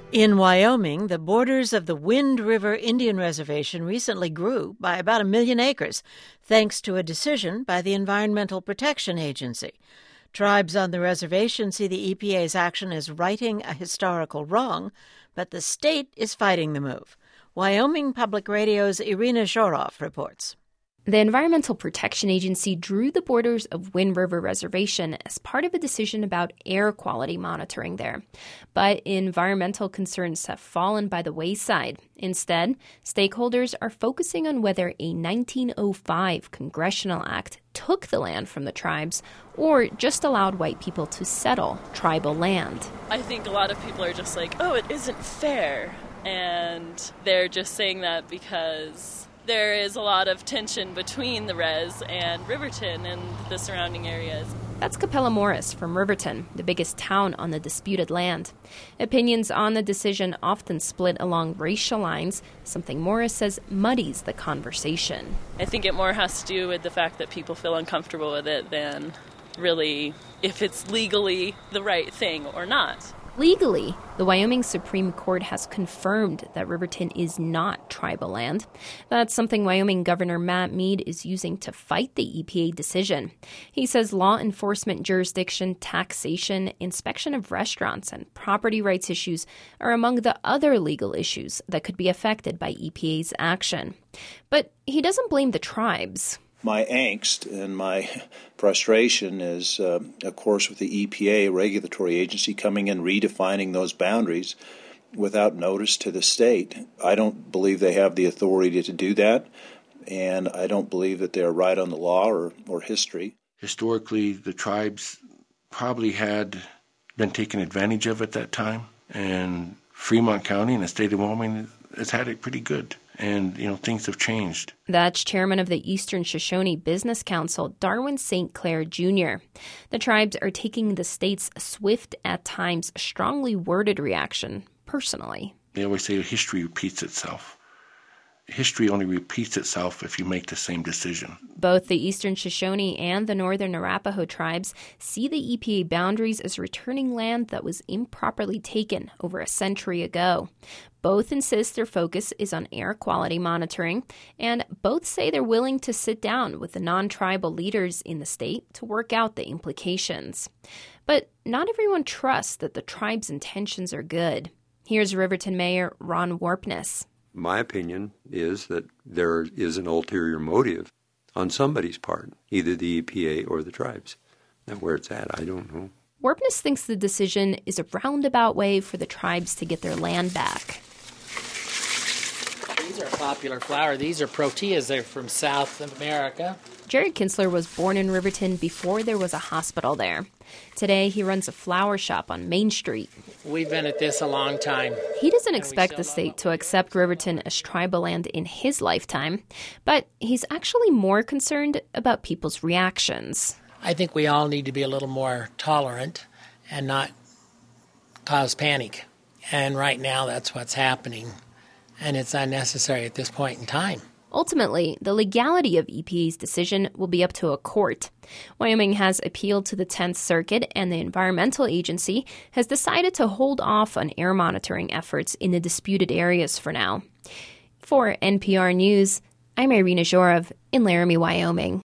In Wyoming, the borders of the Wind River Indian Reservation recently grew by about 1 million acres, thanks to a decision by the Environmental Protection Agency. Tribes on the reservation see the EPA's action as righting a historical wrong, but the state is fighting the move. Wyoming Public Radio's Irina Zhorov reports. The Environmental Protection Agency drew the borders of Wind River Reservation as part of a decision about air quality monitoring there. But environmental concerns have fallen by the wayside. Instead, stakeholders are focusing on whether a 1905 congressional act took the land from the tribes or just allowed white people to settle tribal land. I think a lot of people are just like, oh, it isn't fair. And they're just saying that because there is a lot of tension between the res and Riverton and the surrounding areas. That's Capella Morris from Riverton, the biggest town on the disputed land. Opinions on the decision often split along racial lines, something Morris says muddies the conversation. I think it more has to do with the fact that people feel uncomfortable with it than really if it's legally the right thing or not. Legally, the Wyoming Supreme Court has confirmed that Riverton is not tribal land. That's something Wyoming Governor Matt Mead is using to fight the EPA decision. He says law enforcement jurisdiction, taxation, inspection of restaurants, and property rights issues are among the other legal issues that could be affected by EPA's action. But he doesn't blame the tribes. My angst and my frustration is, of course, with the EPA regulatory agency coming in, redefining those boundaries without notice to the state. I don't believe they have the authority to do that, and I don't believe that they're right on the law or history. Historically, the tribes probably had been taken advantage of at that time, and Fremont County and the state of Wyoming has had it pretty good. And, things have changed. That's chairman of the Eastern Shoshone Business Council, Darwin St. Clair Jr. The tribes are taking the state's swift, at times strongly worded reaction personally. They always say history repeats itself. History only repeats itself if you make the same decision. Both the Eastern Shoshone and the Northern Arapaho tribes see the EPA boundaries as returning land that was improperly taken over a century ago. Both insist their focus is on air quality monitoring, and both say they're willing to sit down with the non-tribal leaders in the state to work out the implications. But not everyone trusts that the tribe's intentions are good. Here's Riverton Mayor Ron Warpness. My opinion is that there is an ulterior motive on somebody's part, either the EPA or the tribes. Now, where it's at, I don't know. Warpness thinks the decision is a roundabout way for the tribes to get their land back. These are a popular flower. These are proteas. They're from South America. Jared Kinsler was born in Riverton before there was a hospital there. Today, he runs a flower shop on Main Street. We've been at this a long time. He doesn't expect the state to accept Riverton as tribal land in his lifetime, but he's actually more concerned about people's reactions. I think we all need to be a little more tolerant and not cause panic. And right now, that's what's happening. And it's unnecessary at this point in time. Ultimately, the legality of EPA's decision will be up to a court. Wyoming has appealed to the 10th Circuit, and the Environmental Agency has decided to hold off on air monitoring efforts in the disputed areas for now. For NPR News, I'm Irina Zhorov in Laramie, Wyoming.